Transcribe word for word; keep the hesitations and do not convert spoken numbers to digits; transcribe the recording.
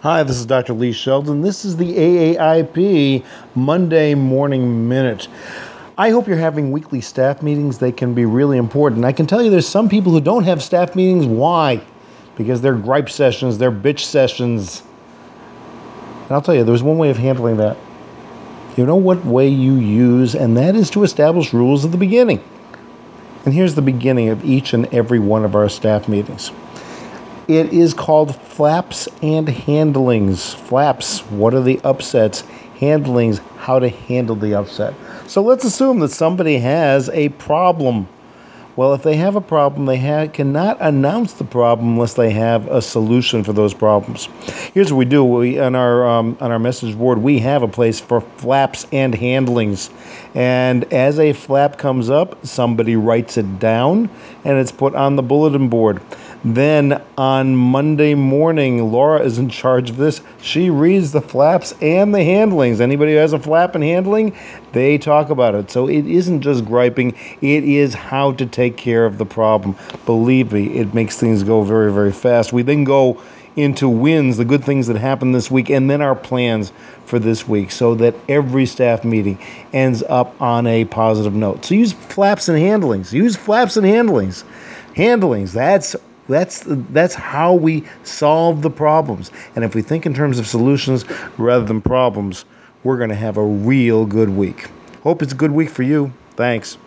Hi, this is Doctor Lee Sheldon. This is the A A I P Monday Morning Minute. I hope you're having weekly staff meetings. They can be really important. I can tell you there's some people who don't have staff meetings. Why? Because they're gripe sessions, they're bitch sessions. And I'll tell you, there's one way of handling that. You know what way you use, and that is to establish rules at the beginning. And here's the beginning of each and every one of our staff meetings. It is called flaps and handlings. Flaps, what are the upsets? Handlings, how to handle the upset. So let's assume that somebody has a problem. Well, if they have a problem, they ha- cannot announce the problem unless they have a solution for those problems. Here's what we do. We, on our um, on our message board, we have a place for flaps and handlings. And as a flap comes up, somebody writes it down, and it's put on the bulletin board. Then on Monday morning, Laura is in charge of this. She reads the flaps and the handlings. Anybody who has a flap and handling, they talk about it. So it isn't just griping, it is how to take care of the problem. Believe me, it makes things go very, very fast. We then go into wins, the good things that happened this week, and then our plans for this week so that every staff meeting ends up on a positive note. So use flaps and handlings. Use flaps and handlings. Handlings, that's That's that's how we solve the problems. And if we think in terms of solutions rather than problems, we're going to have a real good week. Hope it's a good week for you. Thanks.